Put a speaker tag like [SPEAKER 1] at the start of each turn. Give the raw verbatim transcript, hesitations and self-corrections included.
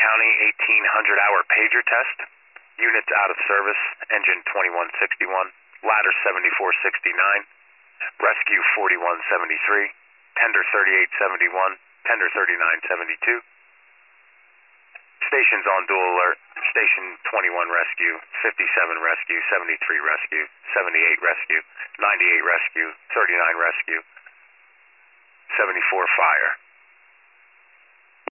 [SPEAKER 1] County eighteen hundred hour pager test. Units out of service. Engine twenty-one sixty-one. Ladder seventy-four sixty-nine. Rescue forty-one seventy-three. Tender thirty-eight seventy-one. Tender thirty-nine seventy-two. Stations on dual alert. Station twenty-one rescue, fifty-seven rescue, seventy-three rescue, seventy-eight rescue, ninety-eight rescue, thirty-nine rescue, seventy-four fire.